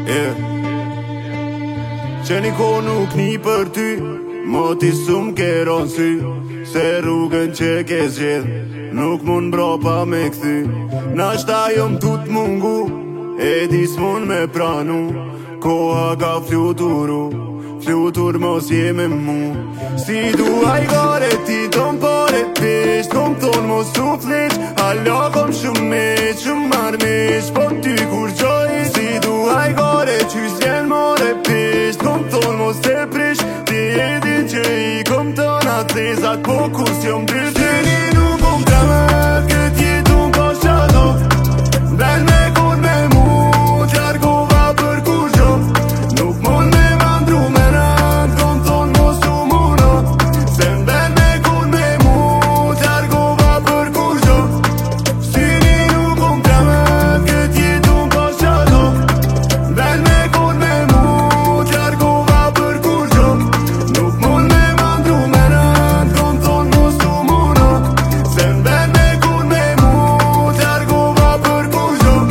Qeni ko nuk ni për ty Moti sum keron sy Se rrugën që ke zgjedh Nuk mun bro pa me këthy Nashta jom tut mungu E di s'mun me pranu Koha ka fluturu Flutur mos je me mu Si duaj gare ti ton pare pisht Kom ton mos u fleq Halla kom shumë meq Shumë marmeq Po ty kur qoj Si duaj gare qys vjen more pisht Kom ton mos te prish Ti e din që i kom ton atë lezat Po kus jom drysh Qeni nuk kom tremet Kët jetun ka shato Bel me kon me mu Qarkova për kur gjo Nuk mon me mandru me rand Kom ton mos u muna Se mbel me kon me mu Qarkova për kur gjo Qeni nuk kom tremet Kët jetun ka shato Bel me kon me mu Qarkova për kur gjo Nuk mon me mandru me rand Kom ton mos u muna Se mbel me kon me mu Qarkova për kur gjo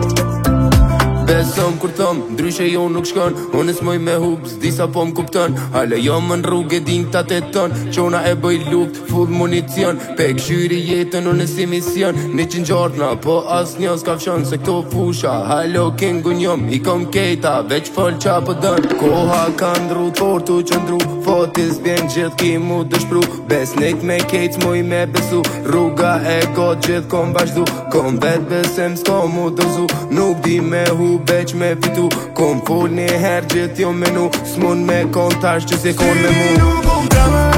Besom kur thom, ndryshe jo nuk shkon Unë s'moj me hub, s'disa po m'kupton Hale jo më n'rrug e din ta të ton Qona e bëj luft, full municion Pek shyri jetën unë si mision Një qëngjordna, po as një s'ka fshon Se këto fusha, halo kingu njom I kom kejta, veç fol qa po dën Koha ka ndru, tortu qëndru Fotis bjen gjithë ki mu dëshpru Besnik me kejt s'moj me besu Rruga e got gjithë kom vazhdu Kom vet besem s'ko mu dërzu Nuk di me hu veç me fitu Kom full një her gjithë jo menu S'mun me kontash që se kon me mu Nuk kom tremet